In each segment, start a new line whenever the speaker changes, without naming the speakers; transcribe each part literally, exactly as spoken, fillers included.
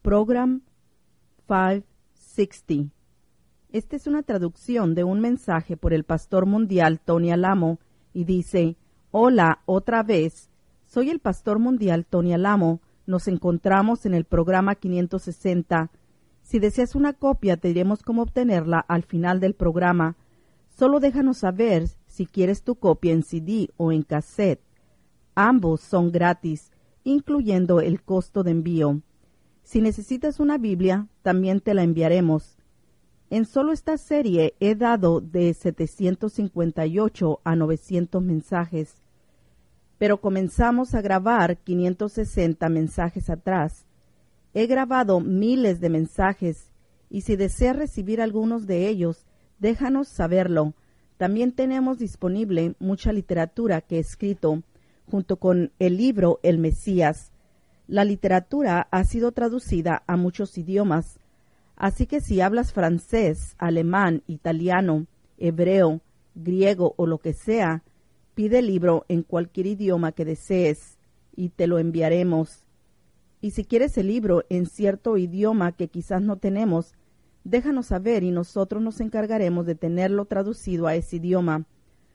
Program quinientos sesenta. Esta es una traducción de un mensaje por el pastor mundial Tony Alamo y dice: Hola, otra vez. Soy el pastor mundial Tony Alamo. Nos encontramos en el programa quinientos sesenta. Si deseas una copia, te diremos cómo obtenerla al final del programa. Solo déjanos saber si quieres tu copia en C D o en cassette. Ambos son gratis, incluyendo el costo de envío. Si necesitas una Biblia, también te la enviaremos. En solo esta serie he dado de setecientos cincuenta y ocho a novecientos mensajes, pero comenzamos a grabar quinientos sesenta mensajes atrás. He grabado miles de mensajes y si deseas recibir algunos de ellos, déjanos saberlo. También tenemos disponible mucha literatura que he escrito, junto con el libro El Mesías. La literatura ha sido traducida a muchos idiomas, así que si hablas francés, alemán, italiano, hebreo, griego o lo que sea, pide el libro en cualquier idioma que desees y te lo enviaremos. Y si quieres el libro en cierto idioma que quizás no tenemos, déjanos saber y nosotros nos encargaremos de tenerlo traducido a ese idioma.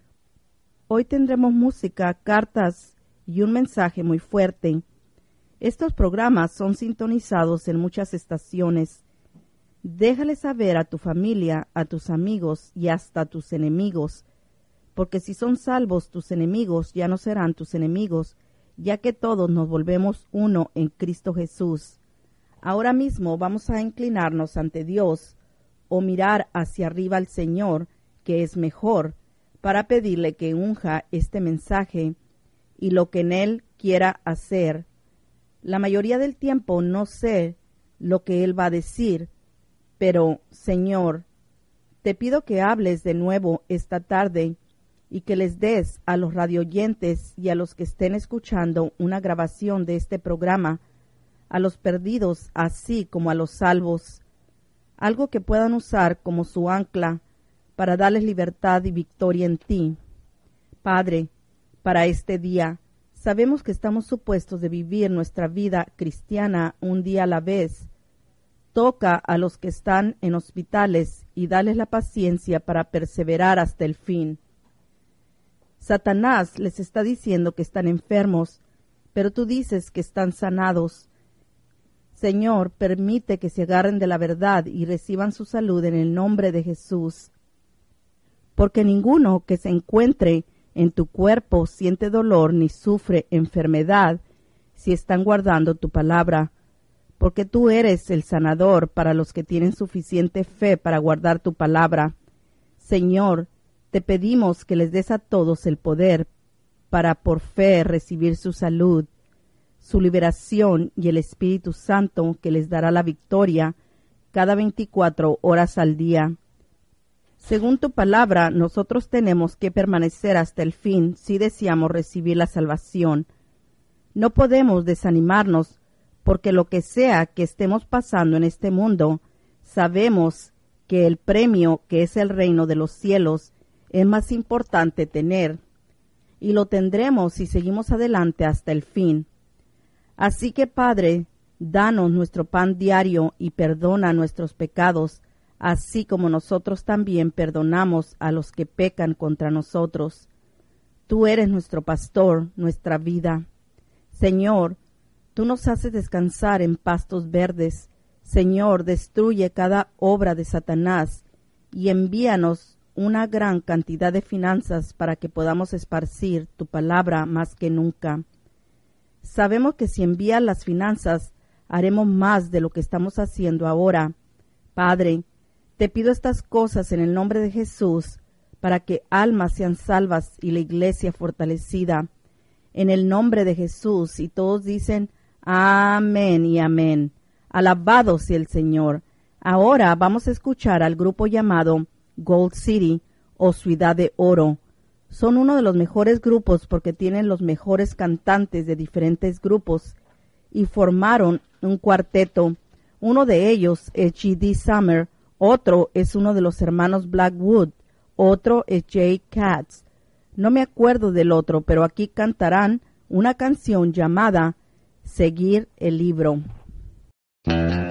Hoy tendremos música, cartas y un mensaje muy fuerte. Estos programas son sintonizados en muchas estaciones. Déjale saber a tu familia, a tus amigos y hasta a tus enemigos, porque si son salvos tus enemigos ya no serán tus enemigos, ya que todos nos volvemos uno en Cristo Jesús. Ahora mismo vamos a inclinarnos ante Dios o mirar hacia arriba al Señor, que es mejor, para pedirle que unja este mensaje y lo que en él quiera hacer. La mayoría del tiempo no sé lo que él va a decir, pero, Señor, te pido que hables de nuevo esta tarde y que les des a los radioyentes y a los que estén escuchando una grabación de este programa, a los perdidos así como a los salvos, algo que puedan usar como su ancla para darles libertad y victoria en ti. Padre, para este día, sabemos que estamos supuestos de vivir nuestra vida cristiana un día a la vez. Toca a los que están en hospitales y dales la paciencia para perseverar hasta el fin. Satanás les está diciendo que están enfermos, pero tú dices que están sanados. Señor, permite que se agarren de la verdad y reciban su salud en el nombre de Jesús. Porque ninguno que se encuentre en tu cuerpo siente dolor ni sufre enfermedad si están guardando tu palabra, porque tú eres el sanador para los que tienen suficiente fe para guardar tu palabra. Señor, te pedimos que les des a todos el poder para por fe recibir su salud, su liberación y el Espíritu Santo que les dará la victoria cada veinticuatro horas al día. Según tu palabra, nosotros tenemos que permanecer hasta el fin si deseamos recibir la salvación. No podemos desanimarnos, porque lo que sea que estemos pasando en este mundo, sabemos que el premio, que es el reino de los cielos, es más importante tener, y lo tendremos si seguimos adelante hasta el fin. Así que, Padre, danos nuestro pan diario y perdona nuestros pecados, así como nosotros también perdonamos a los que pecan contra nosotros. Tú eres nuestro pastor, nuestra vida. Señor, tú nos haces descansar en pastos verdes. Señor, destruye cada obra de Satanás y envíanos una gran cantidad de finanzas para que podamos esparcir tu palabra más que nunca. Sabemos que si envías las finanzas, haremos más de lo que estamos haciendo ahora. Padre, te pido estas cosas en el nombre de Jesús, para que almas sean salvas y la iglesia fortalecida. En el nombre de Jesús, y todos dicen amén y amén. Alabado sea el Señor. Ahora vamos a escuchar al grupo llamado Gold City o Ciudad de Oro. Son uno de los mejores grupos porque tienen los mejores cantantes de diferentes grupos y formaron un cuarteto. Uno de ellos es G D Summer, otro es uno de los hermanos Blackwood, otro es Jay Katz. No me acuerdo del otro, pero aquí cantarán una canción llamada Seguir el Libro.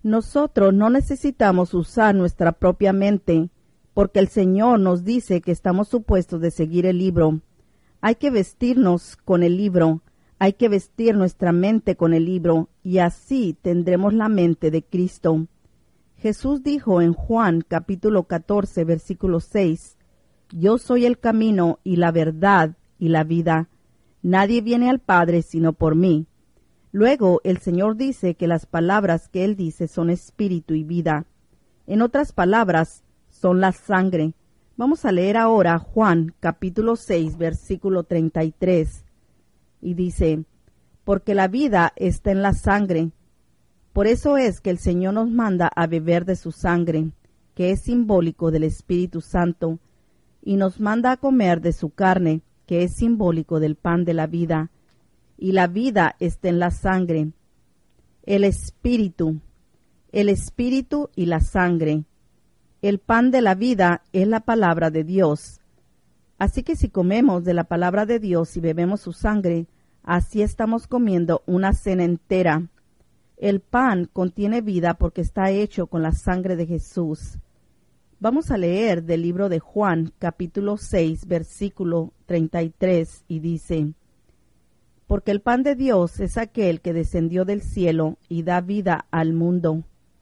Nosotros no necesitamos usar nuestra propia mente, porque el Señor nos dice que estamos supuestos de seguir el libro. Hay que vestirnos con el libro, hay que vestir nuestra mente con el libro, y así tendremos la mente de Cristo. Jesús dijo en Juan capítulo catorce, versículo seis, «Yo soy el camino y la verdad y la vida. Nadie viene al Padre sino por mí». Luego el Señor dice que las palabras que Él dice son espíritu y vida. En otras palabras, son la sangre. Vamos a leer ahora Juan capítulo seis, versículo treinta y tres. Y dice, «Porque la vida está en la sangre. Por eso es que el Señor nos manda a beber de su sangre, que es simbólico del Espíritu Santo, y nos manda a comer de su carne, que es simbólico del pan de la vida. Y la vida está en la sangre. El Espíritu, el Espíritu y la sangre. El pan de la vida es la palabra de Dios. Así que si comemos de la palabra de Dios y bebemos su sangre, así estamos comiendo una cena entera. El pan contiene vida porque está hecho con la sangre de Jesús. Vamos a leer del libro de Juan, capítulo seis, versículo treinta y tres, y dice, «Porque el pan de Dios es aquel que descendió del cielo y da vida al mundo.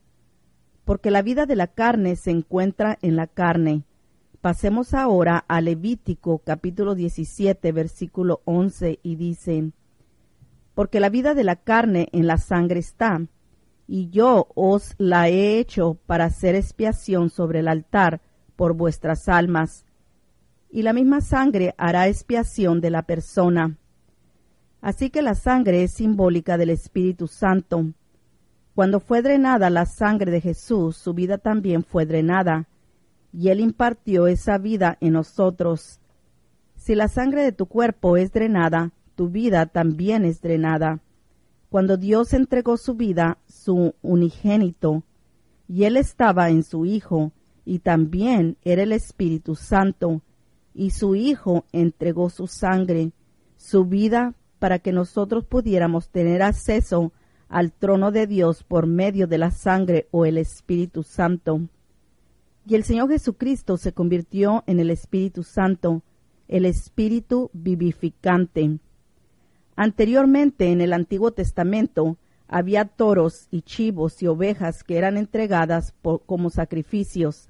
Porque la vida de la carne se encuentra en la carne». Pasemos ahora a Levítico capítulo diecisiete, versículo once, y dice, «Porque la vida de la carne en la sangre está, y yo os la he hecho para hacer expiación sobre el altar por vuestras almas, y la misma sangre hará expiación de la persona». Así que la sangre es simbólica del Espíritu Santo. Cuando fue drenada la sangre de Jesús, su vida también fue drenada, y Él impartió esa vida en nosotros. Si la sangre de tu cuerpo es drenada, tu vida también es drenada. Cuando Dios entregó su vida, su unigénito, y Él estaba en su Hijo, y también era el Espíritu Santo, y su Hijo entregó su sangre, su vida, para que nosotros pudiéramos tener acceso al trono de Dios por medio de la sangre o el Espíritu Santo. Y el Señor Jesucristo se convirtió en el Espíritu Santo, el Espíritu vivificante. Anteriormente, en el Antiguo Testamento, había toros y chivos y ovejas que eran entregadas por, como sacrificios.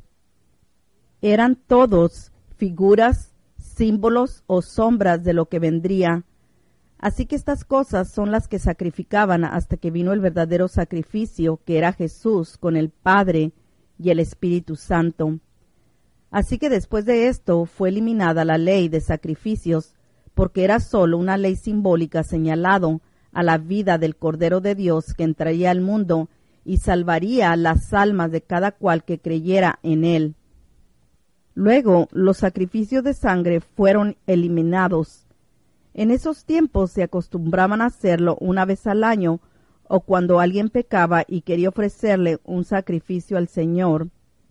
Eran todos figuras, símbolos o sombras de lo que vendría. Así que estas cosas son las que sacrificaban hasta que vino el verdadero sacrificio, que era Jesús con el Padre y el Espíritu Santo. Así que después de esto fue eliminada la ley de sacrificios, porque era sólo una ley simbólica señalado a la vida del Cordero de Dios que entraría al mundo y salvaría las almas de cada cual que creyera en él. Luego, los sacrificios de sangre fueron eliminados. En esos tiempos se acostumbraban a hacerlo una vez al año o cuando alguien pecaba y quería ofrecerle un sacrificio al Señor.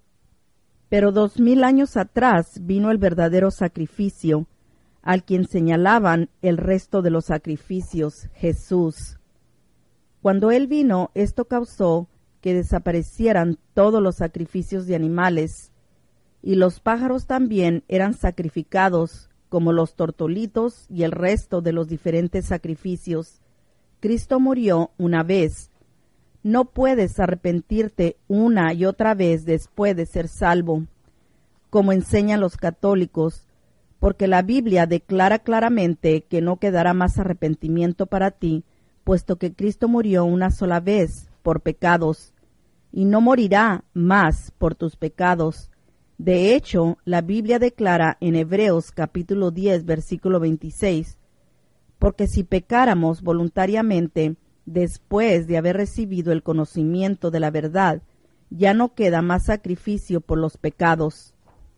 Pero dos mil años atrás vino el verdadero sacrificio, al quien señalaban el resto de los sacrificios, Jesús. Cuando Él vino, esto causó que desaparecieran todos los sacrificios de animales, y los pájaros también eran sacrificados, como los tortolitos y el resto de los diferentes sacrificios. Cristo murió una vez. No puedes arrepentirte una y otra vez después de ser salvo, como enseñan los católicos, porque la Biblia declara claramente que no quedará más arrepentimiento para ti, puesto que Cristo murió una sola vez por pecados, y no morirá más por tus pecados. De hecho, la Biblia declara en Hebreos capítulo diez, versículo veintiséis, porque si pecáramos voluntariamente, después de haber recibido el conocimiento de la verdad, ya no queda más sacrificio por los pecados.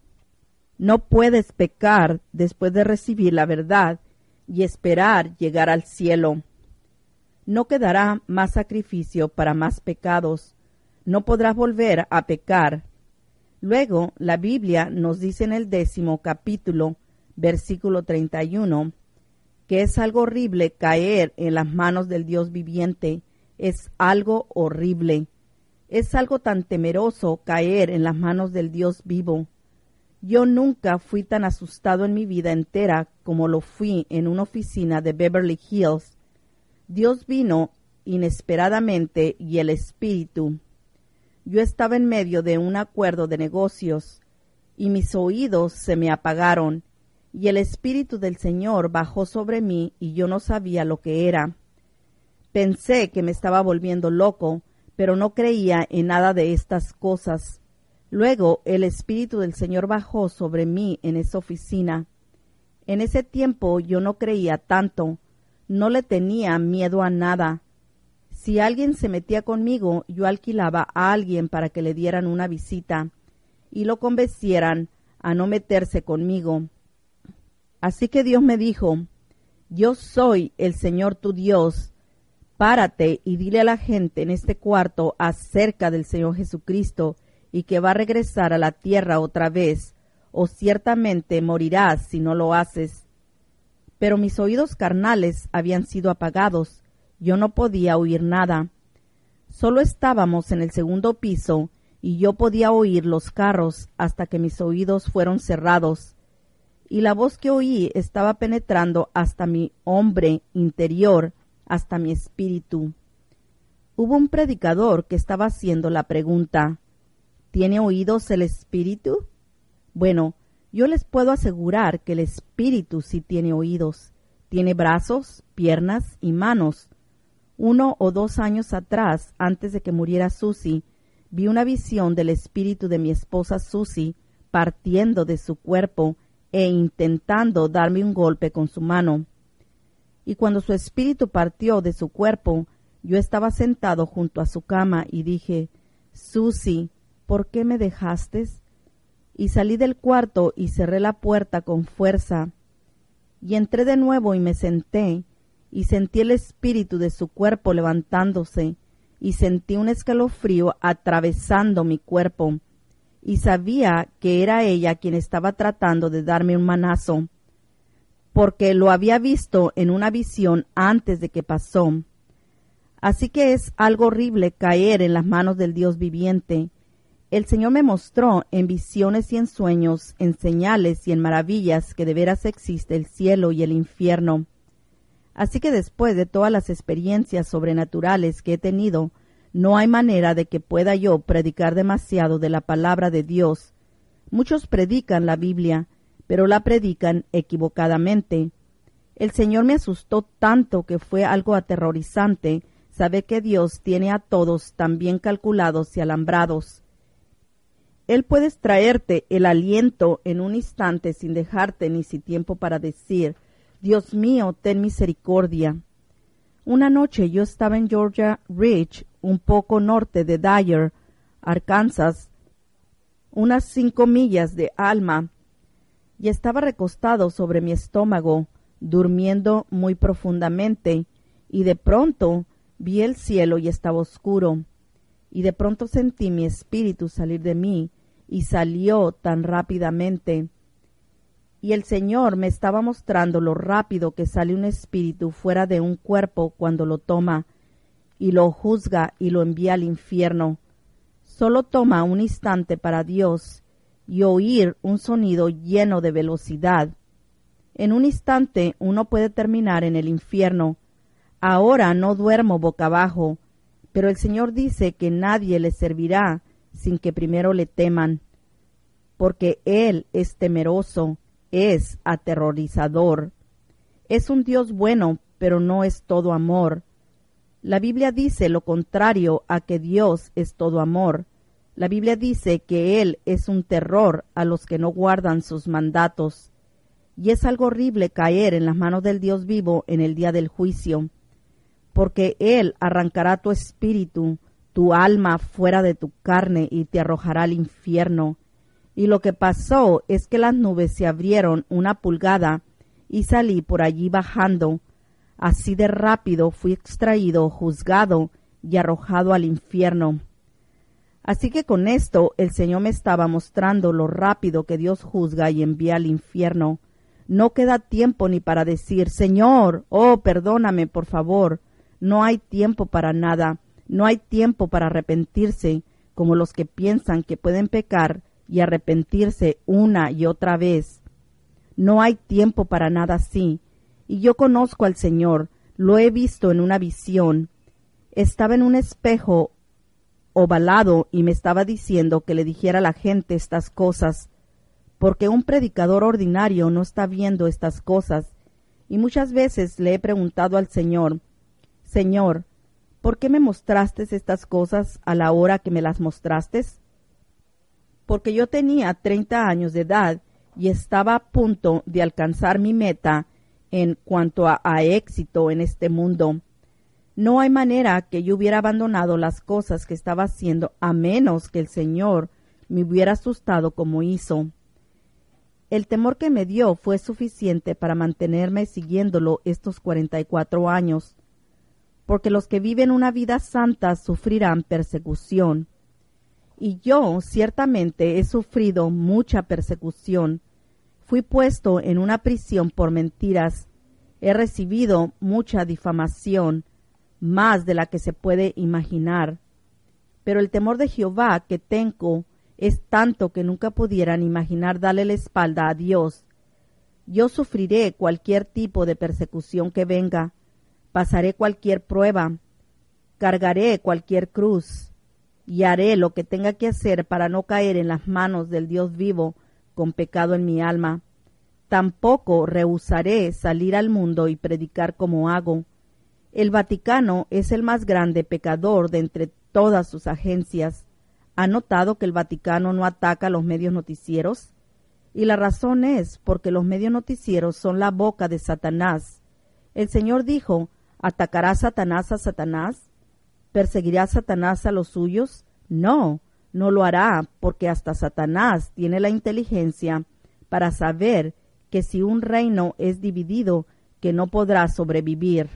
No puedes pecar después de recibir la verdad y esperar llegar al cielo. No quedará más sacrificio para más pecados. No podrás volver a pecar. Luego, la Biblia nos dice en el décimo capítulo, versículo treinta y uno, que es algo horrible caer en las manos del Dios viviente. Es algo horrible. Es algo tan temeroso caer en las manos del Dios vivo. Yo nunca fui tan asustado en mi vida entera como lo fui en una oficina de Beverly Hills. Dios vino inesperadamente y el Espíritu. Yo estaba en medio de un acuerdo de negocios y mis oídos se me apagaron y el Espíritu del Señor bajó sobre mí y yo no sabía lo que era. Pensé que me estaba volviendo loco, pero no creía en nada de estas cosas. Luego el Espíritu del Señor bajó sobre mí en esa oficina. En ese tiempo yo no creía tanto, no le tenía miedo a nada. Si alguien se metía conmigo, yo alquilaba a alguien para que le dieran una visita y lo convencieran a no meterse conmigo. Así que Dios me dijo, yo soy el Señor tu Dios. Párate y dile a la gente en este cuarto acerca del Señor Jesucristo y que va a regresar a la tierra otra vez, o ciertamente morirás si no lo haces. Pero mis oídos carnales habían sido apagados. Yo no podía oír nada. Solo estábamos en el segundo piso y yo podía oír los carros hasta que mis oídos fueron cerrados. Y la voz que oí estaba penetrando hasta mi hombre interior, hasta mi espíritu. Hubo un predicador que estaba haciendo la pregunta, ¿tiene oídos el espíritu? Bueno, yo les puedo asegurar que el espíritu sí tiene oídos. Tiene brazos, piernas y manos. Uno o dos años atrás, antes de que muriera Susie, vi una visión del espíritu de mi esposa Susie partiendo de su cuerpo e intentando darme un golpe con su mano. Y cuando su espíritu partió de su cuerpo, yo estaba sentado junto a su cama y dije, Susie, ¿por qué me dejaste? Y salí del cuarto y cerré la puerta con fuerza. Y entré de nuevo y me senté, y sentí el espíritu de su cuerpo levantándose, y sentí un escalofrío atravesando mi cuerpo, y sabía que era ella quien estaba tratando de darme un manazo, porque lo había visto en una visión antes de que pasó. Así que es algo horrible caer en las manos del Dios viviente. El Señor me mostró en visiones y en sueños, en señales y en maravillas que de veras existe el cielo y el infierno. Así que después de todas las experiencias sobrenaturales que he tenido, no hay manera de que pueda yo predicar demasiado de la palabra de Dios. Muchos predican la Biblia, pero la predican equivocadamente. El Señor me asustó tanto que fue algo aterrorizante saber que Dios tiene a todos tan bien calculados y alambrados. Él puede extraerte el aliento en un instante sin dejarte ni si tiempo para decir, Dios mío, ten misericordia. Una noche yo estaba en Georgia Ridge, un poco norte de Dyer, Arkansas, unas cinco millas de Alma, y estaba recostado sobre mi estómago, durmiendo muy profundamente, y de pronto vi el cielo y estaba oscuro, y de pronto sentí mi espíritu salir de mí, y salió tan rápidamente. Y el Señor me estaba mostrando lo rápido que sale un espíritu fuera de un cuerpo cuando lo toma, y lo juzga y lo envía al infierno. Solo toma un instante para Dios y oír un sonido lleno de velocidad. En un instante uno puede terminar en el infierno. Ahora no duermo boca abajo, pero el Señor dice que nadie le servirá sin que primero le teman, porque Él es temeroso, es aterrorizador. Es un Dios bueno, pero no es todo amor. La Biblia dice lo contrario a que Dios es todo amor. La Biblia dice que Él es un terror a los que no guardan sus mandatos. Y es algo horrible caer en las manos del Dios vivo en el día del juicio, porque Él arrancará tu espíritu, tu alma fuera de tu carne y te arrojará al infierno. Y lo que pasó es que las nubes se abrieron una pulgada y salí por allí bajando. Así de rápido fui extraído, juzgado y arrojado al infierno. Así que con esto el Señor me estaba mostrando lo rápido que Dios juzga y envía al infierno. No queda tiempo ni para decir, Señor, oh, perdóname, por favor. No hay tiempo para nada. No hay tiempo para arrepentirse como los que piensan que pueden pecar y arrepentirse una y otra vez. No hay tiempo para nada así. Y yo conozco al Señor, lo he visto en una visión. Estaba en un espejo ovalado y me estaba diciendo que le dijera a la gente estas cosas, porque un predicador ordinario no está viendo estas cosas. Y muchas veces le he preguntado al Señor, Señor, ¿por qué me mostraste estas cosas a la hora que me las mostraste? Porque yo tenía treinta años de edad y estaba a punto de alcanzar mi meta en cuanto a, a éxito en este mundo. No hay manera que yo hubiera abandonado las cosas que estaba haciendo a menos que el Señor me hubiera asustado como hizo. El temor que me dio fue suficiente para mantenerme siguiéndolo estos cuarenta y cuatro años, porque los que viven una vida santa sufrirán persecución. Y yo ciertamente he sufrido mucha persecución. Fui puesto en una prisión por mentiras. He recibido mucha difamación, más de la que se puede imaginar. Pero el temor de Jehová que tengo es tanto que nunca pudieran imaginar darle la espalda a Dios. Yo sufriré cualquier tipo de persecución que venga, pasaré cualquier prueba, cargaré cualquier cruz, y haré lo que tenga que hacer para no caer en las manos del Dios vivo con pecado en mi alma. Tampoco rehusaré salir al mundo y predicar como hago. El Vaticano es el más grande pecador de entre todas sus agencias. ¿Ha notado que el Vaticano no ataca a los medios noticieros? Y la razón es porque los medios noticieros son la boca de Satanás. El Señor dijo, ¿atacará Satanás a Satanás? ¿Perseguirá Satanás a los suyos? No, no lo hará, porque hasta Satanás tiene la inteligencia para saber que si un reino es dividido, que no podrá sobrevivir.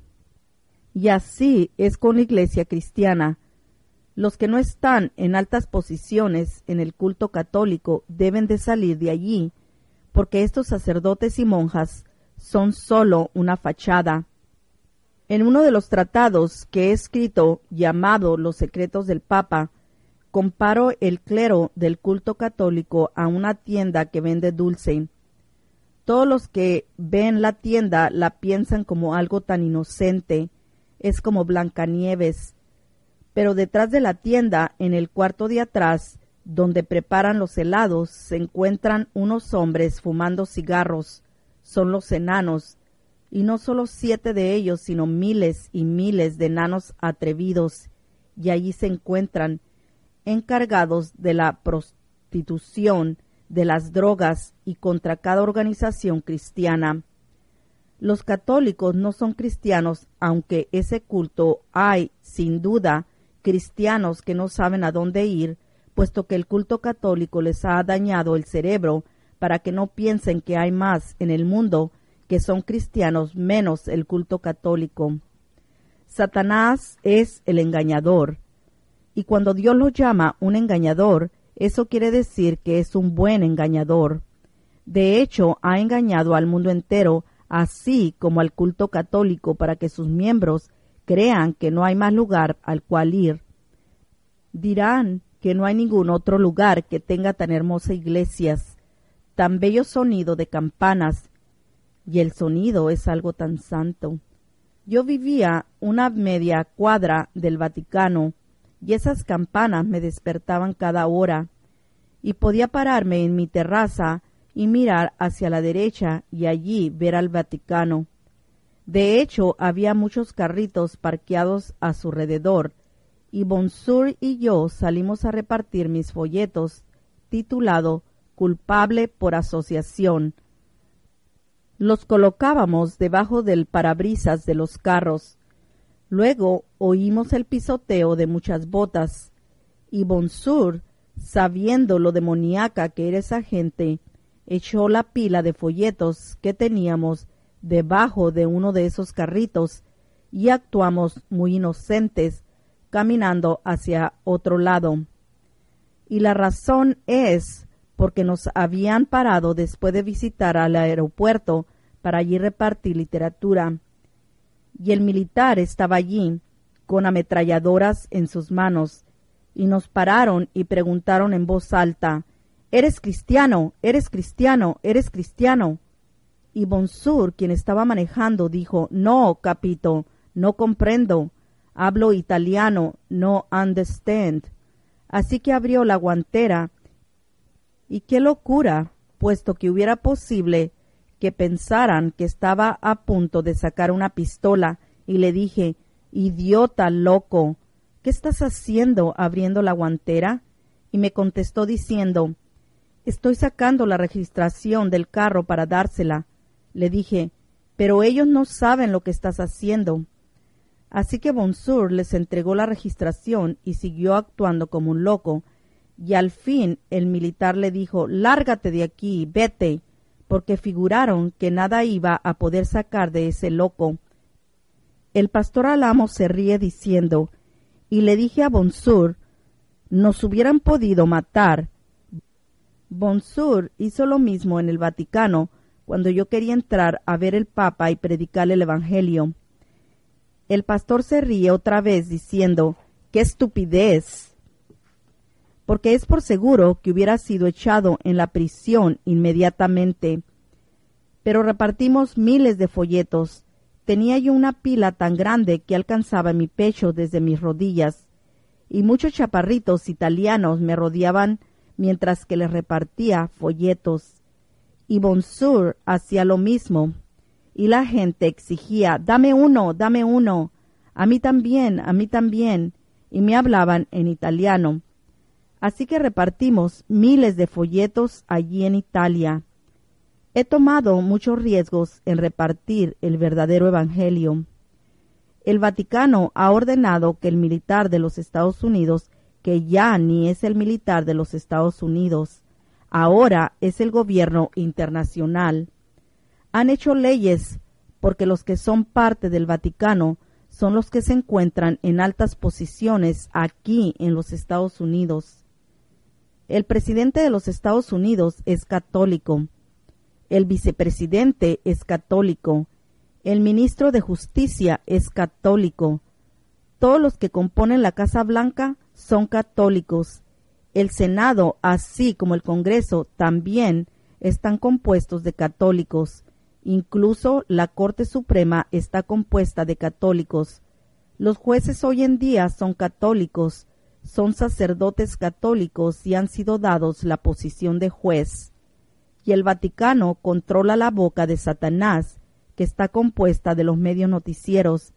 Y así es con la iglesia cristiana. Los que no están en altas posiciones en el culto católico deben de salir de allí, porque estos sacerdotes y monjas son sólo una fachada. En uno de los tratados que he escrito, llamado Los secretos del Papa, comparo el clero del culto católico a una tienda que vende dulce. Todos los que ven la tienda la piensan como algo tan inocente, es como Blancanieves. Pero detrás de la tienda, en el cuarto de atrás, donde preparan los helados, se encuentran unos hombres fumando cigarros. Son los enanos, y no solo siete de ellos, sino miles y miles de enanos atrevidos, y allí se encuentran, encargados de la prostitución, de las drogas y contra cada organización cristiana. Los católicos no son cristianos, aunque ese culto hay, sin duda, cristianos que no saben a dónde ir, puesto que el culto católico les ha dañado el cerebro para que no piensen que hay más en el mundo que son cristianos menos el culto católico. Satanás es el engañador, y cuando Dios lo llama un engañador, eso quiere decir que es un buen engañador. De hecho, ha engañado al mundo entero, así como al culto católico, para que sus miembros crean que no hay más lugar al cual ir. Dirán que no hay ningún otro lugar que tenga tan hermosas iglesias, tan bello sonido de campanas, y el sonido es algo tan santo. Yo vivía una media cuadra del Vaticano, y esas campanas me despertaban cada hora, y podía pararme en mi terraza y mirar hacia la derecha y allí ver al Vaticano. De hecho, había muchos carritos parqueados a su alrededor, y Bonsur y yo salimos a repartir mis folletos, titulado Culpable por asociación. Los colocábamos debajo del parabrisas de los carros. Luego oímos el pisoteo de muchas botas, y Bonsur, sabiendo lo demoníaca que era esa gente, echó la pila de folletos que teníamos debajo de uno de esos carritos, y actuamos muy inocentes, caminando hacia otro lado. Y la razón es porque nos habían parado después de visitar al aeropuerto para allí repartir literatura. Y el militar estaba allí, con ametralladoras en sus manos, y nos pararon y preguntaron en voz alta: «¿Eres cristiano? ¿Eres cristiano? ¿Eres cristiano?» Y Bonsur, quien estaba manejando, dijo: «No, capito, no comprendo. Hablo italiano, no understand». Así que abrió la guantera, y qué locura, puesto que hubiera posible que pensaran que estaba a punto de sacar una pistola, y le dije: «Idiota loco, ¿qué estás haciendo abriendo la guantera?» Y me contestó diciendo: «Estoy sacando la registración del carro para dársela». Le dije: «Pero ellos no saben lo que estás haciendo». Así que Bonsur les entregó la registración y siguió actuando como un loco, y al fin el militar le dijo: «Lárgate de aquí, vete», porque figuraron que nada iba a poder sacar de ese loco. El pastor Alamo se ríe diciendo: «Y le dije a Bonsur, nos hubieran podido matar». Bonsur hizo lo mismo en el Vaticano cuando yo quería entrar a ver el Papa y predicarle el Evangelio. El pastor se ríe otra vez diciendo: «¡Qué estupidez!», porque es por seguro que hubiera sido echado en la prisión inmediatamente. Pero repartimos miles de folletos. Tenía yo una pila tan grande que alcanzaba mi pecho desde mis rodillas, y muchos chaparritos italianos me rodeaban mientras que les repartía folletos. Y Bonsur hacía lo mismo. Y la gente exigía: «Dame uno, dame uno, a mí también, a mí también», y me hablaban en italiano. Así que repartimos miles de folletos allí en Italia. He tomado muchos riesgos en repartir el verdadero Evangelio. El Vaticano ha ordenado que el militar de los Estados Unidos, que ya ni es el militar de los Estados Unidos, ahora es el gobierno internacional. Han hecho leyes porque los que son parte del Vaticano son los que se encuentran en altas posiciones aquí en los Estados Unidos. El presidente de los Estados Unidos es católico. El vicepresidente es católico. El ministro de Justicia es católico. Todos los que componen la Casa Blanca son católicos. El Senado, así como el Congreso, también están compuestos de católicos. Incluso la Corte Suprema está compuesta de católicos. Los jueces hoy en día son católicos, son sacerdotes católicos y han sido dados la posición de juez. Y el Vaticano controla la boca de Satanás, que está compuesta de los medios noticieros,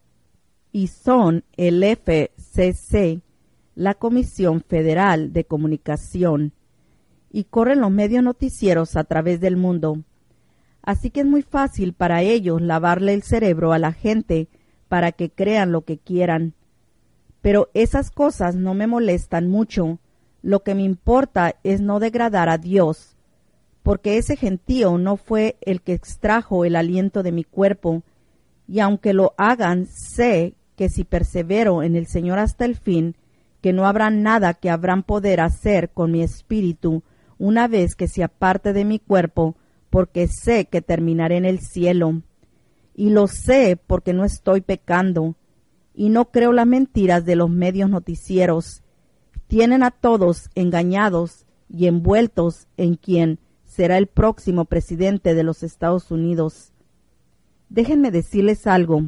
y son el F C C, la Comisión Federal de Comunicación, y corren los medios noticieros a través del mundo. Así que es muy fácil para ellos lavarle el cerebro a la gente para que crean lo que quieran. Pero esas cosas no me molestan mucho. Lo que me importa es no degradar a Dios, porque ese gentío no fue el que extrajo el aliento de mi cuerpo, y aunque lo hagan, sé que si persevero en el Señor hasta el fin, que no habrá nada que habrán poder hacer con mi espíritu una vez que se aparte de mi cuerpo, porque sé que terminaré en el cielo. Y lo sé porque no estoy pecando, y no creo las mentiras de los medios noticieros. Tienen a todos engañados y envueltos en quien será el próximo presidente de los Estados Unidos. Déjenme decirles algo.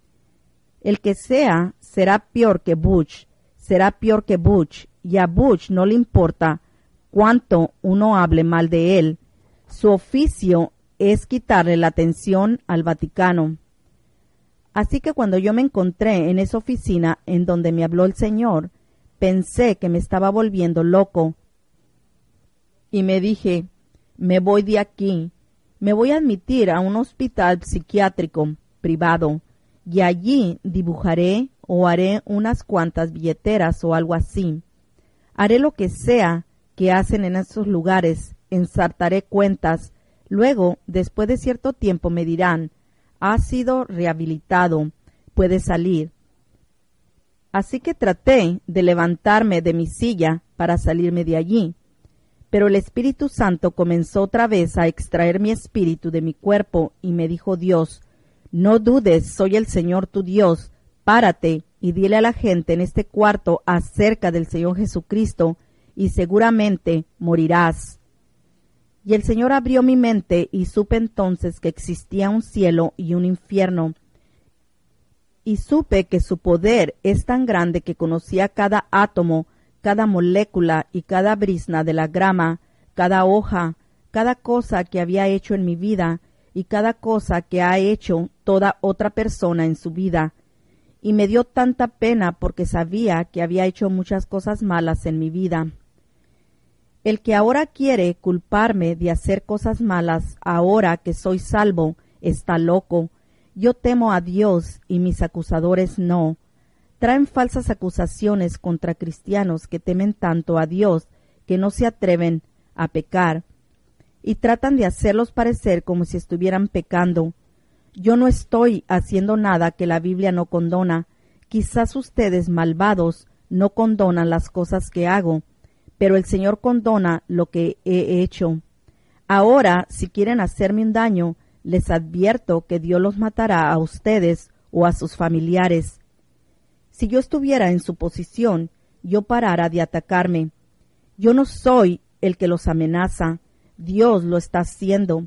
El que sea será peor que Bush, será peor que Bush, y a Bush no le importa cuánto uno hable mal de él. Su oficio es quitarle la atención al Vaticano. Así que cuando yo me encontré en esa oficina en donde me habló el Señor, pensé que me estaba volviendo loco. Y me dije, me voy de aquí, me voy a admitir a un hospital psiquiátrico privado, y allí dibujaré o haré unas cuantas billeteras o algo así. Haré lo que sea que hacen en esos lugares, ensartaré cuentas. Luego, después de cierto tiempo, me dirán, has sido rehabilitado, puedes salir. Así que traté de levantarme de mi silla para salirme de allí, pero el Espíritu Santo comenzó otra vez a extraer mi espíritu de mi cuerpo, y me dijo Dios, no dudes, soy el Señor tu Dios, párate y dile a la gente en este cuarto acerca del Señor Jesucristo, y seguramente morirás. Y el Señor abrió mi mente, y supe entonces que existía un cielo y un infierno. Y supe que su poder es tan grande que conocía cada átomo, cada molécula y cada brizna de la grama, cada hoja, cada cosa que había hecho en mi vida, y cada cosa que ha hecho toda otra persona en su vida. Y me dio tanta pena porque sabía que había hecho muchas cosas malas en mi vida. El que ahora quiere culparme de hacer cosas malas, ahora que soy salvo, está loco. Yo temo a Dios y mis acusadores no. Traen falsas acusaciones contra cristianos que temen tanto a Dios que no se atreven a pecar, y tratan de hacerlos parecer como si estuvieran pecando. Yo no estoy haciendo nada que la Biblia no condona. Quizás ustedes, malvados, no condonan las cosas que hago, pero el Señor condona lo que he hecho. Ahora, si quieren hacerme un daño, les advierto que Dios los matará a ustedes o a sus familiares. Si yo estuviera en su posición, yo parara de atacarme. Yo no soy el que los amenaza, Dios lo está haciendo.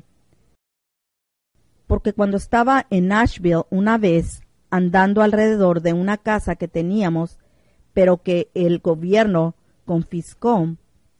Porque cuando estaba en Nashville una vez, andando alrededor de una casa que teníamos, pero que el gobierno confiscó,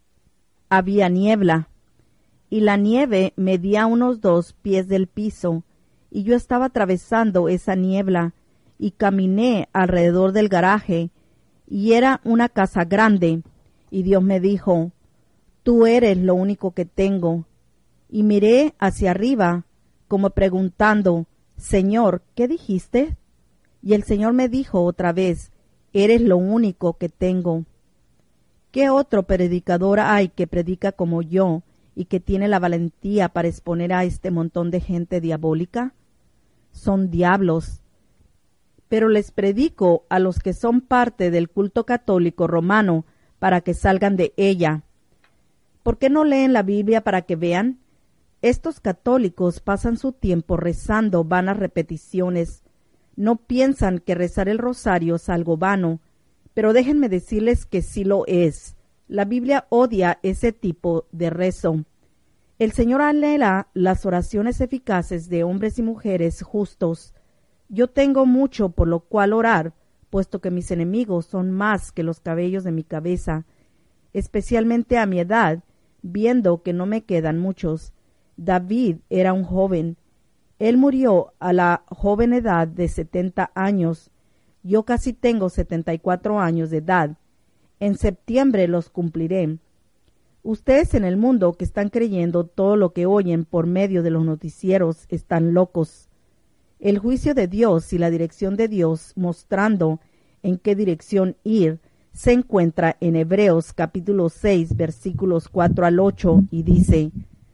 había niebla, y la nieve medía unos dos pies del piso, y yo estaba atravesando esa niebla, y caminé alrededor del garaje, y era una casa grande, y Dios me dijo, tú eres lo único que tengo. Y miré hacia arriba, como preguntando, Señor, ¿qué dijiste? Y el Señor me dijo otra vez, eres lo único que tengo. ¿Qué otro predicador hay que predica como yo y que tiene la valentía para exponer a este montón de gente diabólica? Son diablos. Pero les predico a los que son parte del culto católico romano para que salgan de ella. ¿Por qué no leen la Biblia para que vean? Estos católicos pasan su tiempo rezando vanas repeticiones. No piensan que rezar el rosario es algo vano, pero déjenme decirles que sí lo es. La Biblia odia ese tipo de rezo. El Señor anhela las oraciones eficaces de hombres y mujeres justos. Yo tengo mucho por lo cual orar, puesto que mis enemigos son más que los cabellos de mi cabeza, especialmente a mi edad, viendo que no me quedan muchos. David era un joven. Él murió a la joven edad de setenta años. Yo casi tengo setenta y cuatro años de edad. En septiembre los cumpliré. Ustedes en el mundo que están creyendo todo lo que oyen por medio de los noticieros están locos. El juicio de Dios y la dirección de Dios, mostrando en qué dirección ir, se encuentra en Hebreos capítulo seis, versículos cuatro al ocho, y dice,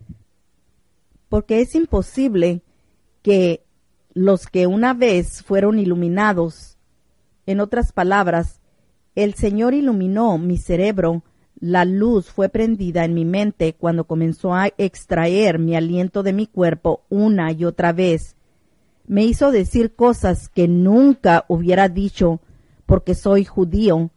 porque es imposible que los que una vez fueron iluminados, en otras palabras, el Señor iluminó mi cerebro, la luz fue prendida en mi mente cuando comenzó a extraer mi aliento de mi cuerpo una y otra vez. Me hizo decir cosas que nunca hubiera dicho porque soy judío.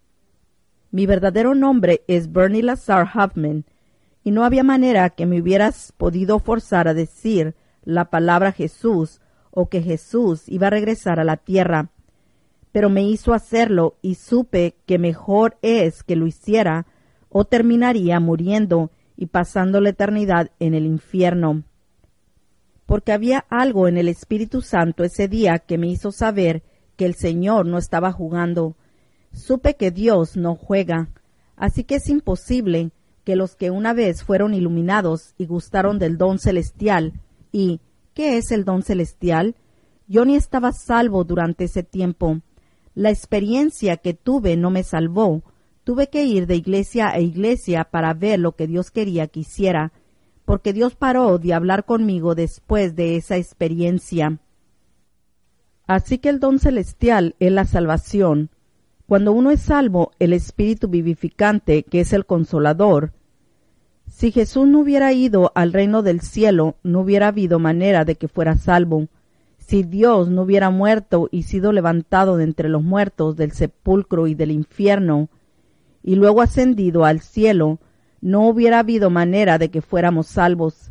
Mi verdadero nombre es Bernie Lazar Huffman, y no había manera que me hubieras podido forzar a decir la palabra Jesús o que Jesús iba a regresar a la tierra. Pero me hizo hacerlo y supe que mejor es que lo hiciera o terminaría muriendo y pasando la eternidad en el infierno. Porque había algo en el Espíritu Santo ese día que me hizo saber que el Señor no estaba jugando. Supe que Dios no juega, así que es imposible que los que una vez fueron iluminados y gustaron del don celestial. ¿Y qué es el don celestial? Yo ni estaba salvo durante ese tiempo. La experiencia que tuve no me salvó. Tuve que ir de iglesia a iglesia para ver lo que Dios quería que hiciera, porque Dios paró de hablar conmigo después de esa experiencia. Así que el don celestial es la salvación. Cuando uno es salvo, el Espíritu vivificante, que es el Consolador. Si Jesús no hubiera ido al reino del cielo, no hubiera habido manera de que fuera salvo. Si Dios no hubiera muerto y sido levantado de entre los muertos del sepulcro y del infierno, y luego ascendido al cielo, no hubiera habido manera de que fuéramos salvos.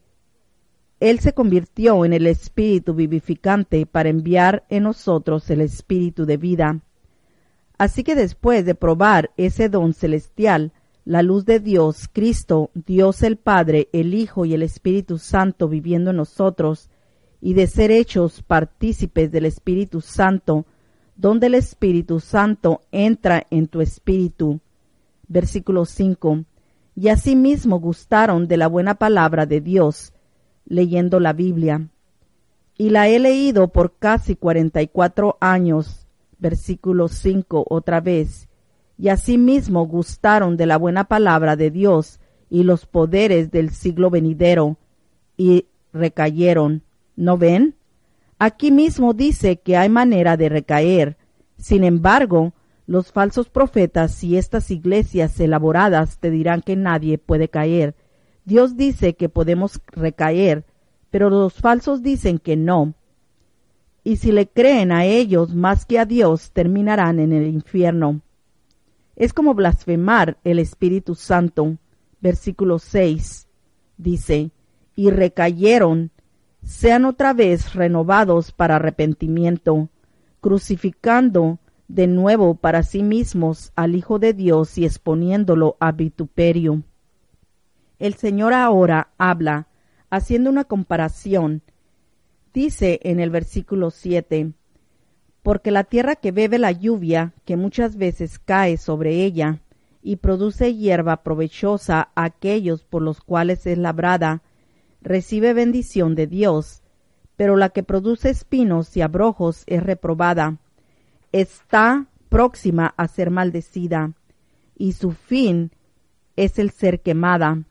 Él se convirtió en el Espíritu vivificante para enviar en nosotros el Espíritu de vida. Así que después de probar ese don celestial, la luz de Dios, Cristo, Dios el Padre, el Hijo y el Espíritu Santo viviendo en nosotros, y de ser hechos partícipes del Espíritu Santo, donde el Espíritu Santo entra en tu espíritu. Versículo cinco. Y asimismo gustaron de la buena palabra de Dios, leyendo la Biblia. Y la he leído por casi cuarenta y cuatro años. Versículo cinco otra vez. Y asimismo gustaron de la buena palabra de Dios y los poderes del siglo venidero, y recayeron. ¿No ven? Aquí mismo dice que hay manera de recaer. Sin embargo, los falsos profetas y estas iglesias elaboradas te dirán que nadie puede caer. Dios dice que podemos recaer, pero los falsos dicen que no. Y si le creen a ellos más que a Dios, terminarán en el infierno. Es como blasfemar el Espíritu Santo. Versículo seis dice, y recayeron, sean otra vez renovados para arrepentimiento, crucificando de nuevo para sí mismos al Hijo de Dios y exponiéndolo a vituperio. El Señor ahora habla, haciendo una comparación. Dice en el versículo siete, porque la tierra que bebe la lluvia, que muchas veces cae sobre ella, y produce hierba provechosa a aquellos por los cuales es labrada, recibe bendición de Dios, pero la que produce espinos y abrojos es reprobada, está próxima a ser maldecida, y su fin es el ser quemada.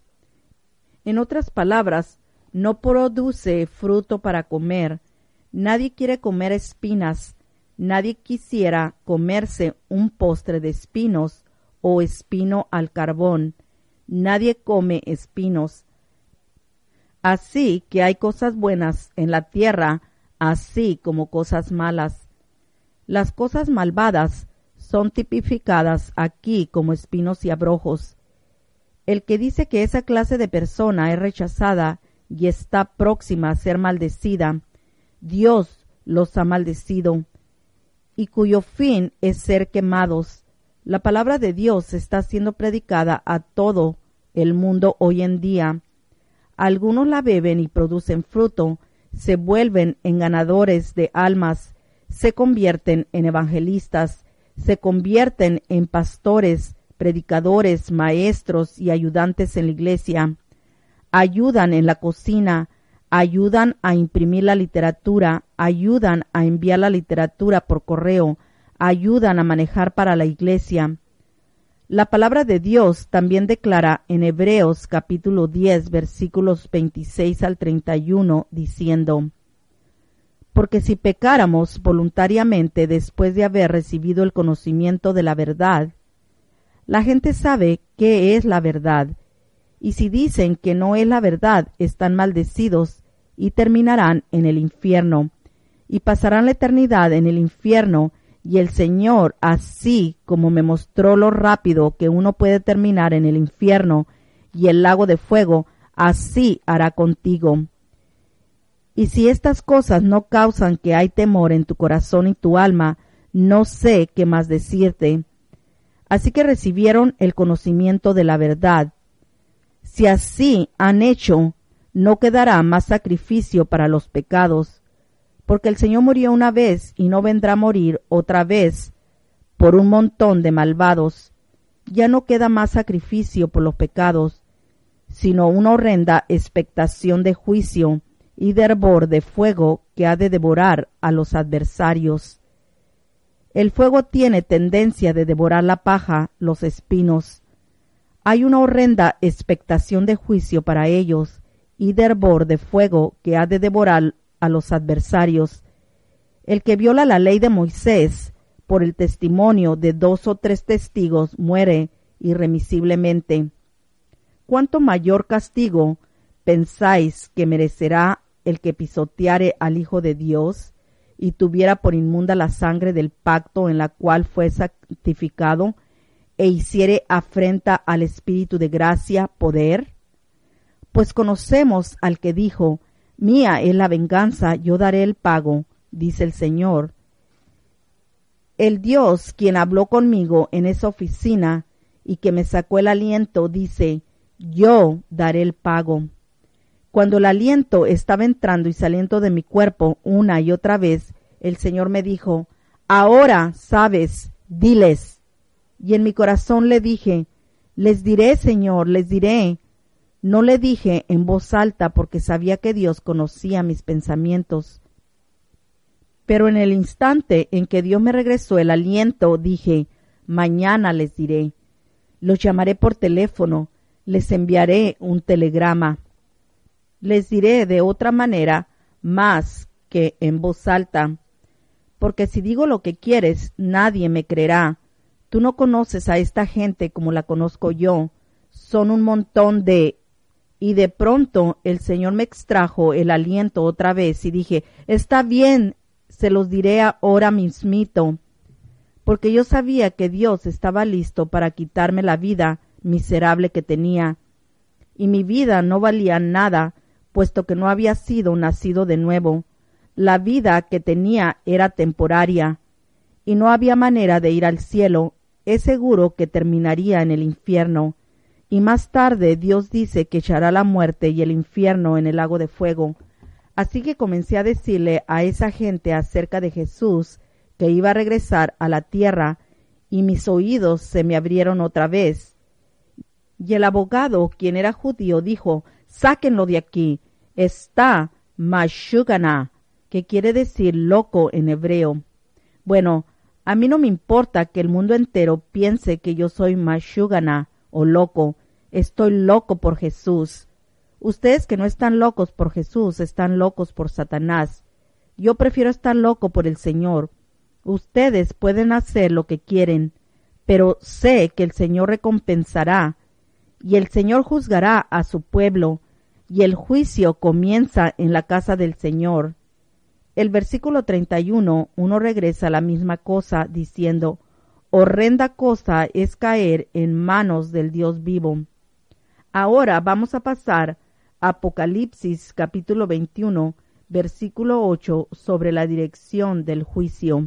En otras palabras, no produce fruto para comer. Nadie quiere comer espinas, nadie quisiera comerse un postre de espinos o espino al carbón. Nadie come espinos. Así que hay cosas buenas en la tierra, así como cosas malas. Las cosas malvadas son tipificadas aquí como espinos y abrojos. El que dice que esa clase de persona es rechazada y está próxima a ser maldecida, Dios los ha maldecido, y cuyo fin es ser quemados. La palabra de Dios está siendo predicada a todo el mundo hoy en día. Algunos la beben y producen fruto, se vuelven en ganadores de almas, se convierten en evangelistas, se convierten en pastores, predicadores, maestros y ayudantes en la iglesia. Ayudan en la cocina, ayudan a imprimir la literatura, ayudan a enviar la literatura por correo, ayudan a manejar para la iglesia. La palabra de Dios también declara en Hebreos capítulo diez versículos veintiséis al treinta y uno diciendo, porque si pecáramos voluntariamente después de haber recibido el conocimiento de la verdad, la gente sabe qué es la verdad, y si dicen que no es la verdad, están maldecidos y terminarán en el infierno, y pasarán la eternidad en el infierno. Y el Señor, así como me mostró lo rápido que uno puede terminar en el infierno y el lago de fuego, así hará contigo. Y si estas cosas no causan que hay temor en tu corazón y tu alma, no sé qué más decirte. Así que recibieron el conocimiento de la verdad. Si así han hecho, no quedará más sacrificio para los pecados, porque el Señor murió una vez y no vendrá a morir otra vez por un montón de malvados. Ya no queda más sacrificio por los pecados, sino una horrenda expectación de juicio y de hervor de fuego que ha de devorar a los adversarios. El fuego tiene tendencia de devorar la paja, los espinos. Hay una horrenda expectación de juicio para ellos y de hervor de fuego que ha de devorar a los adversarios. El que viola la ley de Moisés por el testimonio de dos o tres testigos muere irremisiblemente. ¿Cuánto mayor castigo pensáis que merecerá el que pisoteare al Hijo de Dios, y tuviera por inmunda la sangre del pacto en la cual fue santificado, e hiciere afrenta al Espíritu de gracia, poder? Pues conocemos al que dijo, mía es la venganza, yo daré el pago, dice el Señor. El Dios, quien habló conmigo en esa oficina y que me sacó el aliento, dice, yo daré el pago. Cuando el aliento estaba entrando y saliendo de mi cuerpo una y otra vez, el Señor me dijo, ahora sabes, diles. Y en mi corazón le dije, les diré, Señor, les diré. No le dije en voz alta porque sabía que Dios conocía mis pensamientos. Pero en el instante en que Dios me regresó el aliento, dije, mañana les diré. Los llamaré por teléfono, les enviaré un telegrama. Les diré de otra manera más que en voz alta, porque si digo lo que quieres, nadie me creerá. Tú no conoces a esta gente como la conozco yo. Son un montón de... Y de pronto el Señor me extrajo el aliento otra vez y dije, está bien, se los diré ahora mismito, porque yo sabía que Dios estaba listo para quitarme la vida miserable que tenía, y mi vida no valía nada, puesto que no había sido nacido de nuevo. La vida que tenía era temporaria, y no había manera de ir al cielo. Es seguro que terminaría en el infierno. Y más tarde Dios dice que echará la muerte y el infierno en el lago de fuego. Así que comencé a decirle a esa gente acerca de Jesús, que iba a regresar a la tierra, y mis oídos se me abrieron otra vez. Y el abogado, quien era judío, dijo, sáquenlo de aquí, está mashugana, que quiere decir loco en hebreo. Bueno, a mí no me importa que el mundo entero piense que yo soy mashugana o loco. Estoy loco por Jesús. Ustedes que no están locos por Jesús, están locos por Satanás. Yo prefiero estar loco por el Señor. Ustedes pueden hacer lo que quieren, pero sé que el Señor recompensará, y el Señor juzgará a su pueblo, y el juicio comienza en la casa del Señor. El versículo treinta y uno, uno regresa a la misma cosa, diciendo, horrenda cosa es caer en manos del Dios vivo. Ahora vamos a pasar a Apocalipsis capítulo veintiuno, versículo ocho, sobre la dirección del juicio.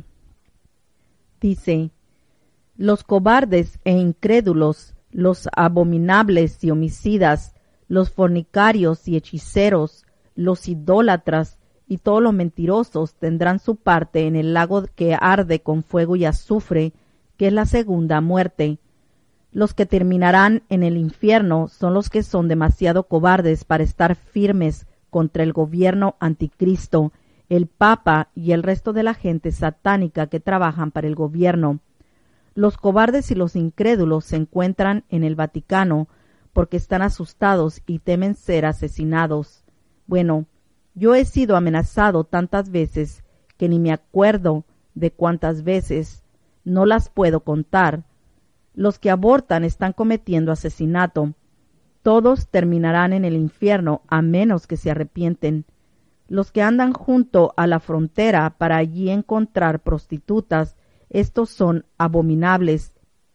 Dice, los cobardes e incrédulos, los abominables y homicidas, los fornicarios y hechiceros, los idólatras y todos los mentirosos tendrán su parte en el lago que arde con fuego y azufre, que es la segunda muerte. Los que terminarán en el infierno son los que son demasiado cobardes para estar firmes contra el gobierno anticristo, el Papa y el resto de la gente satánica que trabajan para el gobierno. Los cobardes y los incrédulos se encuentran en el Vaticano porque están asustados y temen ser asesinados. Bueno, yo he sido amenazado tantas veces que ni me acuerdo de cuántas veces, no las puedo contar. Los que abortan están cometiendo asesinato. Todos terminarán en el infierno a menos que se arrepienten. Los que andan junto a la frontera para allí encontrar prostitutas, estos son abominables.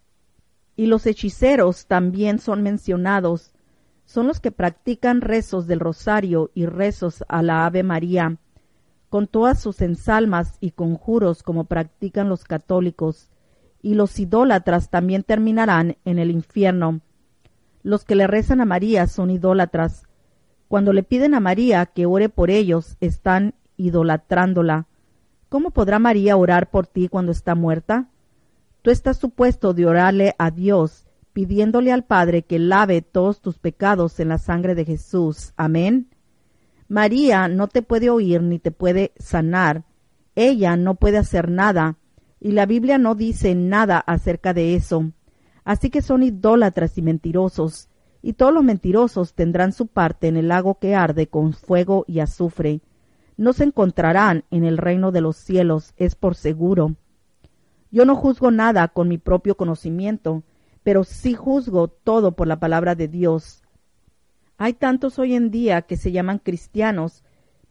Y los hechiceros también son mencionados. Son los que practican rezos del rosario y rezos a la Ave María, con todas sus ensalmas y conjuros como practican los católicos. Y los idólatras también terminarán en el infierno. Los que le rezan a María son idólatras. Cuando le piden a María que ore por ellos, están idolatrándola. ¿Cómo podrá María orar por ti cuando está muerta? Tú estás supuesto de orarle a Dios, pidiéndole al Padre que lave todos tus pecados en la sangre de Jesús. Amén. María no te puede oír ni te puede sanar. Ella no puede hacer nada, y la Biblia no dice nada acerca de eso. Así que son idólatras y mentirosos, y todos los mentirosos tendrán su parte en el lago que arde con fuego y azufre. No se encontrarán en el reino de los cielos, es por seguro. Yo no juzgo nada con mi propio conocimiento, pero sí juzgo todo por la palabra de Dios. Hay tantos hoy en día que se llaman cristianos,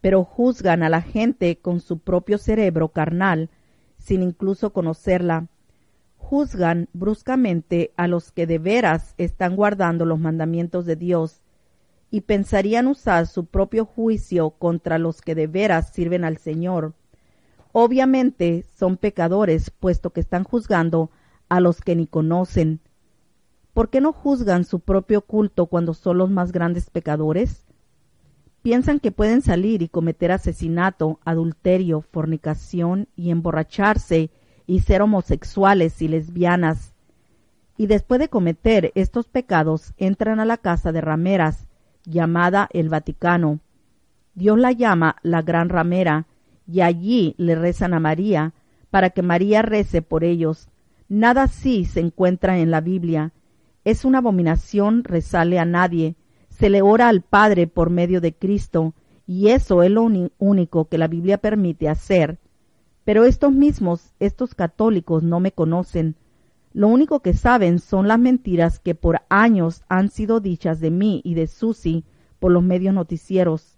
pero juzgan a la gente con su propio cerebro carnal, sin incluso conocerla. Juzgan bruscamente a los que de veras están guardando los mandamientos de Dios, y pensarían usar su propio juicio contra los que de veras sirven al Señor. Obviamente son pecadores, puesto que están juzgando a los que ni conocen. ¿Por qué no juzgan su propio culto cuando son los más grandes pecadores? Piensan que pueden salir y cometer asesinato, adulterio, fornicación y emborracharse y ser homosexuales y lesbianas. Y después de cometer estos pecados entran a la casa de rameras, llamada el Vaticano. Dios la llama la Gran Ramera, y allí le rezan a María, para que María rece por ellos. Nada así se encuentra en la Biblia. Es una abominación rezarle a nadie. Se le ora al Padre por medio de Cristo, y eso es lo único que la Biblia permite hacer. Pero estos mismos, estos católicos, no me conocen. Lo único que saben son las mentiras que por años han sido dichas de mí y de Susie por los medios noticieros.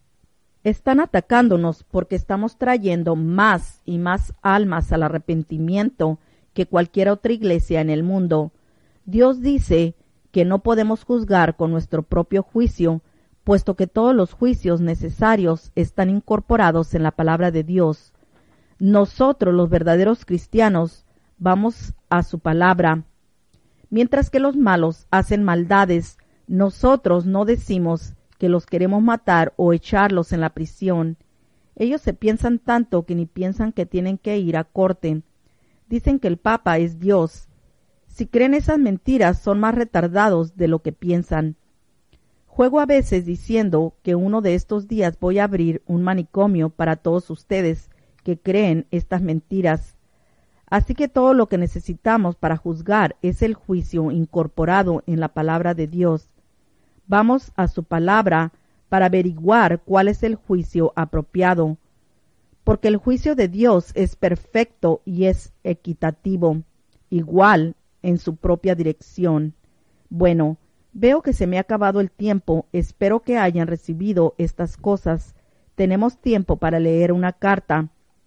Están atacándonos porque estamos trayendo más y más almas al arrepentimiento que cualquier otra iglesia en el mundo. Dios dice que no podemos juzgar con nuestro propio juicio, puesto que todos los juicios necesarios están incorporados en la palabra de Dios. Nosotros, los verdaderos cristianos, vamos a su palabra. Mientras que los malos hacen maldades, nosotros no decimos que los queremos matar o echarlos en la prisión. Ellos se piensan tanto que ni piensan que tienen que ir a corte. Dicen que el Papa es Dios. Si creen esas mentiras, son más retardados de lo que piensan. Juego a veces diciendo que uno de estos días voy a abrir un manicomio para todos ustedes que creen estas mentiras. Así que todo lo que necesitamos para juzgar es el juicio incorporado en la palabra de Dios. Vamos a su palabra para averiguar cuál es el juicio apropiado, porque el juicio de Dios es perfecto y es equitativo, igual en su propia dirección. Bueno, veo que se me ha acabado el tiempo. Espero que hayan recibido estas cosas. Tenemos tiempo para leer una carta.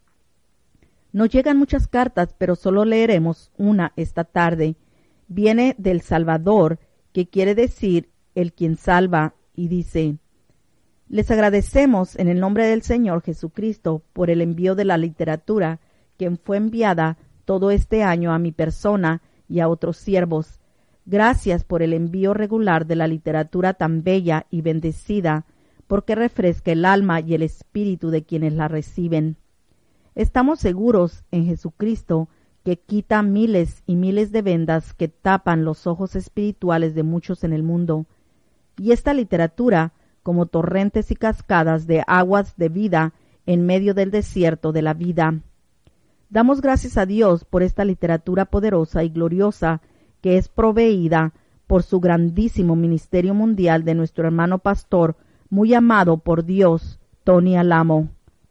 Nos llegan muchas cartas, pero solo leeremos una esta tarde. Viene del Salvador, que quiere decir el quien salva, y dice: les agradecemos en el nombre del Señor Jesucristo por el envío de la literatura que fue enviada todo este año a mi persona y a otros siervos. Gracias por el envío regular de la literatura tan bella y bendecida, porque refresca el alma y el espíritu de quienes la reciben. Estamos seguros en Jesucristo que quita miles y miles de vendas que tapan los ojos espirituales de muchos en el mundo. Y esta literatura, como torrentes y cascadas de aguas de vida en medio del desierto de la vida. Damos gracias a Dios por esta literatura poderosa y gloriosa que es proveída por su grandísimo ministerio mundial de nuestro hermano pastor, muy amado por Dios, Tony Alamo,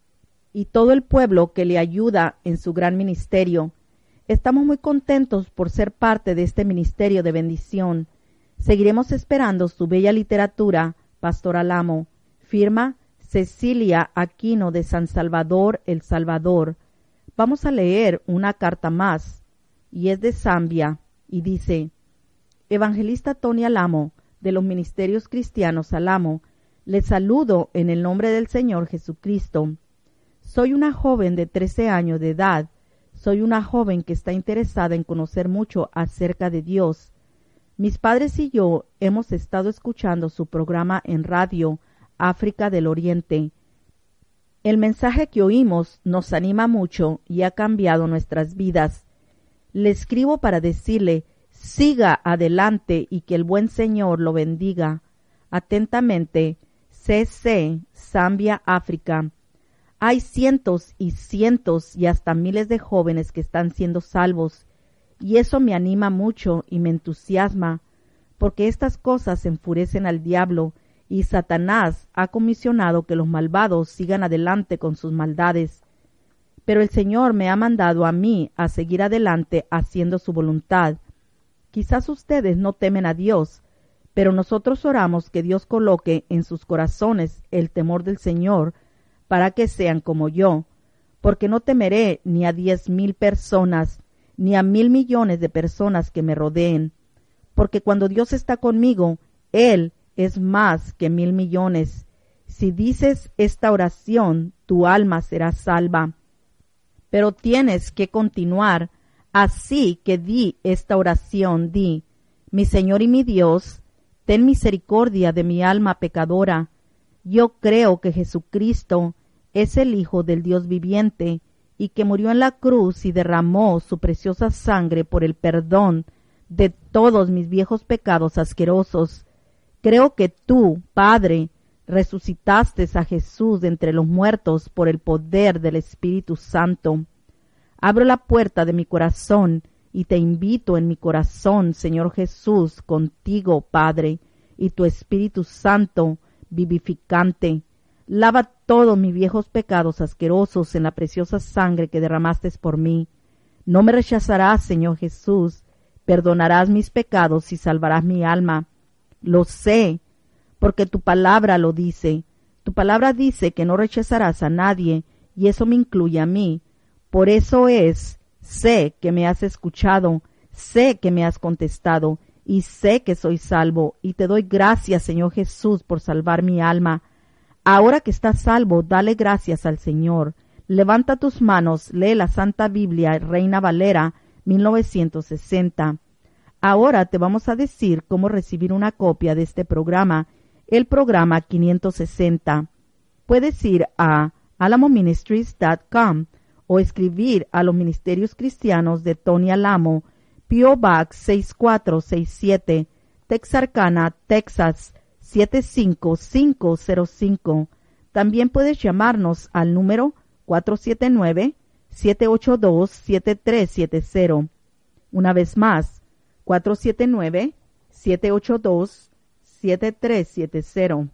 y todo el pueblo que le ayuda en su gran ministerio. Estamos muy contentos por ser parte de este ministerio de bendición. Seguiremos esperando su bella literatura, Pastor Alamo. Firma Cecilia Aquino de San Salvador, El Salvador. Vamos a leer una carta más, y es de Zambia, y dice: Evangelista Tony Alamo, de los Ministerios Cristianos Alamo, les saludo en el nombre del Señor Jesucristo. Soy una joven de trece años de edad. Soy una joven que está interesada en conocer mucho acerca de Dios. Mis padres y yo hemos estado escuchando su programa en radio, África del Oriente. El mensaje que oímos nos anima mucho y ha cambiado nuestras vidas. Le escribo para decirle: siga adelante y que el buen Señor lo bendiga. Atentamente, C C, Zambia, África. Hay cientos y cientos y hasta miles de jóvenes que están siendo salvos, y eso me anima mucho y me entusiasma, porque estas cosas enfurecen al diablo, y Satanás ha comisionado que los malvados sigan adelante con sus maldades. Pero el Señor me ha mandado a mí a seguir adelante haciendo su voluntad. Quizás ustedes no temen a Dios, pero nosotros oramos que Dios coloque en sus corazones el temor del Señor para que sean como yo, porque no temeré ni a diez mil personas, ni a mil millones de personas que me rodeen, porque cuando Dios está conmigo, Él es más que mil millones. Si dices esta oración, tu alma será salva. Pero tienes que continuar, así que di esta oración, di: mi Señor y mi Dios, ten misericordia de mi alma pecadora. Yo creo que Jesucristo es el Hijo del Dios viviente y que murió en la cruz y derramó su preciosa sangre por el perdón de todos mis viejos pecados asquerosos. Creo que tú, Padre, resucitaste a Jesús de entre los muertos por el poder del Espíritu Santo. Abro la puerta de mi corazón y te invito en mi corazón, Señor Jesús, contigo, Padre, y tu Espíritu Santo vivificante. Lava todos mis viejos pecados asquerosos en la preciosa sangre que derramaste por mí. No me rechazarás, Señor Jesús, perdonarás mis pecados y salvarás mi alma. Lo sé, porque tu palabra lo dice. Tu palabra dice que no rechazarás a nadie, y eso me incluye a mí. Por eso es, sé que me has escuchado, sé que me has contestado, y sé que soy salvo, y te doy gracias, Señor Jesús, por salvar mi alma. Ahora que estás salvo, dale gracias al Señor. Levanta tus manos, lee la Santa Biblia, Reina Valera, mil novecientos sesenta. Ahora te vamos a decir cómo recibir una copia de este programa, el programa quinientos sesenta. Puedes ir a alamo ministries punto com o escribir a los Ministerios Cristianos de Tony Alamo, P O Box seis cuatro seis siete, Texarkana, Texas siete cinco cinco cero cinco. También puedes llamarnos al número cuatro siete nueve, siete ocho dos, siete tres siete cero. Una vez más, cuatro siete nueve, siete ocho dos, siete tres siete cero.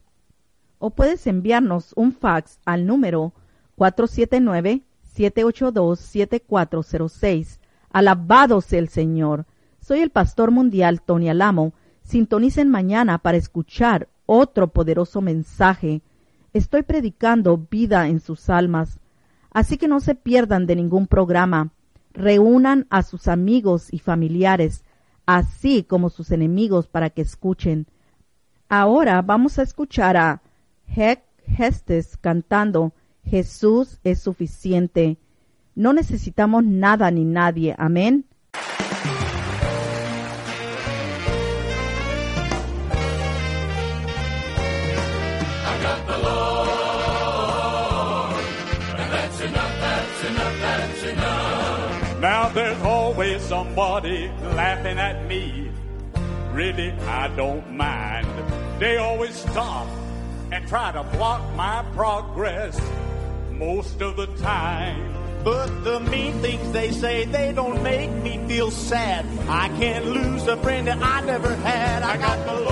O puedes enviarnos un fax al número cuatro siete nueve, siete ocho dos, siete cuatro cero seis. Alabado sea el Señor. Soy el pastor mundial Tony Alamo. Sintonicen mañana para escuchar otro poderoso mensaje. Estoy predicando vida en sus almas. Así que no se pierdan de ningún programa. Reúnan a sus amigos y familiares, así como sus enemigos, para que escuchen. Ahora vamos a escuchar a Heck Hestes cantando Jesús es suficiente. No necesitamos nada ni nadie. Amén.
Now there's always somebody laughing at me. Really, I don't mind. They always stop and try to block my progress most of the time.
But the mean things they say, they don't make me feel sad. I can't lose a friend that I never had. I got the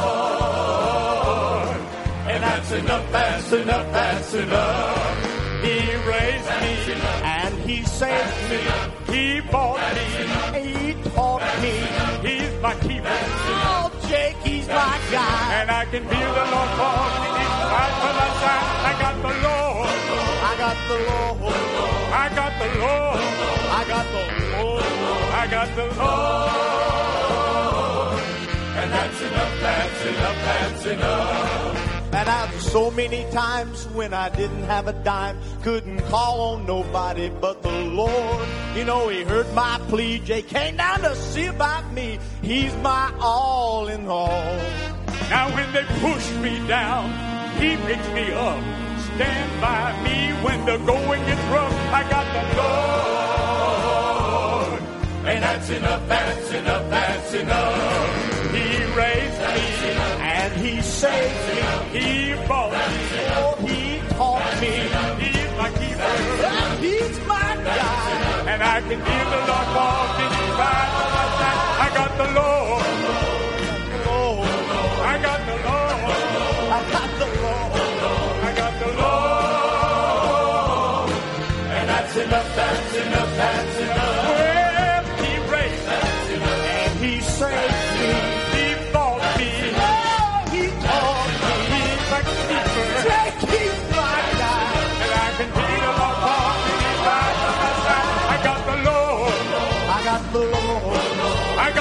Lord, and that's enough, that's enough, that's enough.
He raised me
And He saved me,
He bought me,
He taught me.
He's my keeper,
Oh, Jake, He's my guy.
and I can feel the Lord walking inside for my side. I got the Lord,
I got the Lord,
I got the Lord,
I got the Lord.
I got the Lord, and that's enough, that's enough, that's enough.
And I've so many times when I didn't have a dime, couldn't call on nobody but the Lord. You know, He heard my plea. Jay came down to see about me. He's my all in all.
Now when they push me down, He picks me up. Stand by me when the going gets rough. I got the Lord, and that's enough, that's enough, that's enough. He raised me,
And He saved me.
He bought me,
Oh, He taught me.
He's my keeper,
And He's my guy.
and I can feel the Lord walking inside of my side. I got the Lord,
Lord,
I got the Lord,
I got the Lord.
I got the Lord, and that's enough, that's enough, that's enough. Well, He raised me,
And He saved me.
He bought me,
Oh, He taught me.
He's my keeper,
Jake, He's my guy.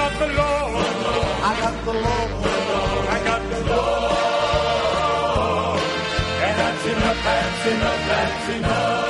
got the Lord.
I got the Lord.
I got the Lord. And that's enough, that's enough, that's enough.